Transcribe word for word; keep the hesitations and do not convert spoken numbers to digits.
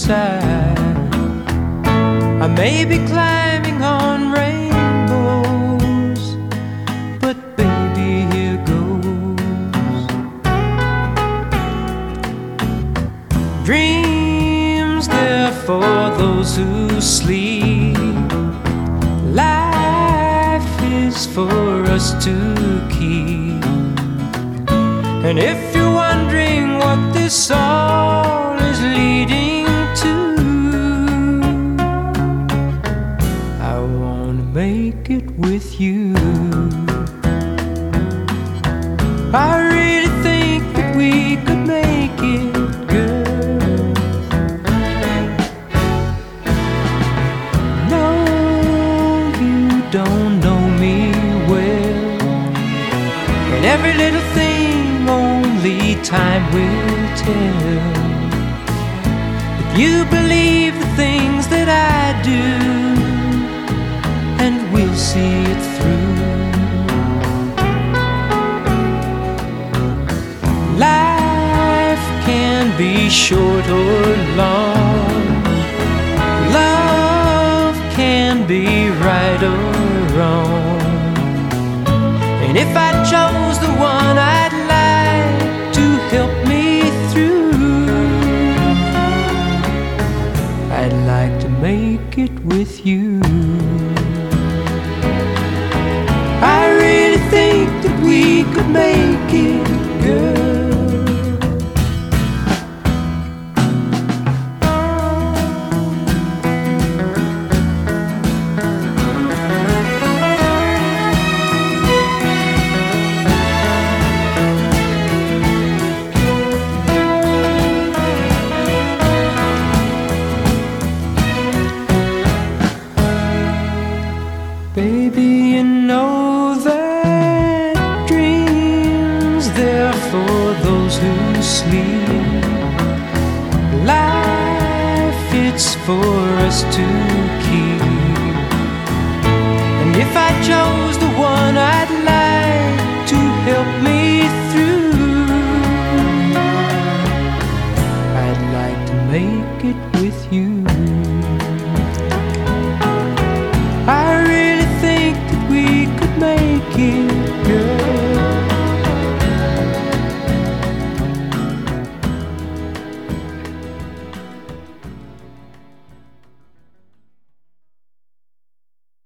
side. I may be climbing on rainbows, but baby, here goes. Dreams, they're for those who sleep. Life is for us to keep. And if you're wondering what this all is leading to, I wanna make it with you. I really think that we could make it, girl. No, you don't know me well, and every little thing only time will tell. If you believe the things that I do, and we'll see it through. Life can be short or long. Love can be right or wrong. And if I chose the one I'd like to help me through, I'd like to make it with you. I really think that we could make it, girl. Baby, you know that dreams, they're for those who sleep. Life, it's for us to keep. And if I chose the one I'd like to help me through, I'd like to make it with you. I really think that we could make it.